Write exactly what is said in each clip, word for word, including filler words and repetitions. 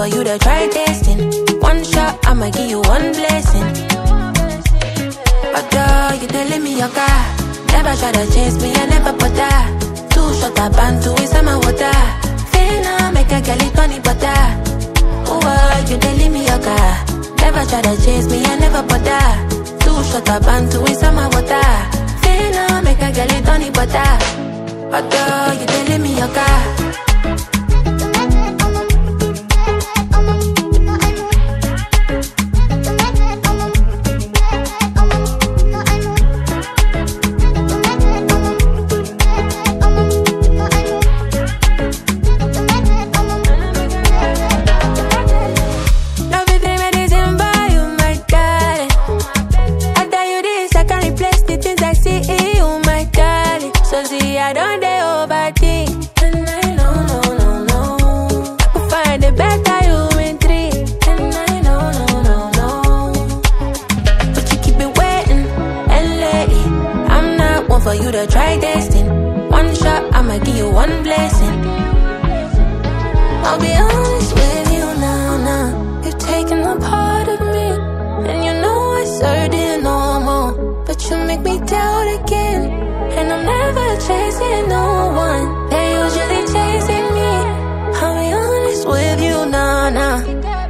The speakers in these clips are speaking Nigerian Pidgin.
you to try testing. One shot, I'ma give you one blessing. Although you telling me your car, never try to chase me, I never put that. Two shot up and two is my water. Finna make a girl it funny butter. Oh, you telling me your car, never try to chase me, I never put that. Two shot up and two is my water. Finna make a girl it funny butter. Although you telling me your car. I don't dey overthink, and I know, no, no, no. I could find it better you in three, and I know, no, no, no. But you keep it waiting, and lately I'm not one for you to try testing. One shot, I'ma give you one blessing. I'll be honest with you now, now. You've taken a part of me, and you know it's certain no more. But you make me doubt again. And I'm never chasing no one, they're usually chasing me. I'll be honest with you, nah, nah.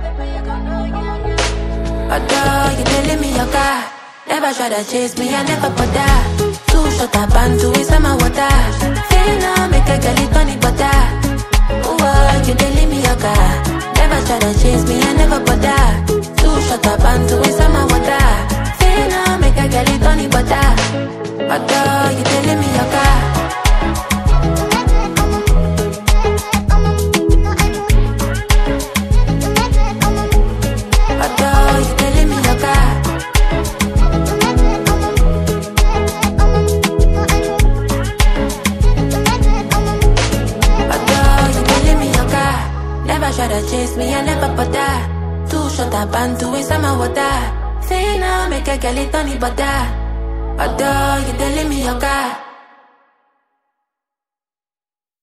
Although you telling me your car, never try to chase me, I never put that. Two shot up and two is my water. Finna make a girl it funny butter. Oh, you telling me your car, never try to chase me, I never put that. Two shot up and two is my water. Finna make a girl it funny butter. Although you telling me your car. Although you telling me your car. Although you telling me your car, never try to chase me, I never put that. Two shot up and two is my water. Finna make a girl it funny butter. Although you telling me your car.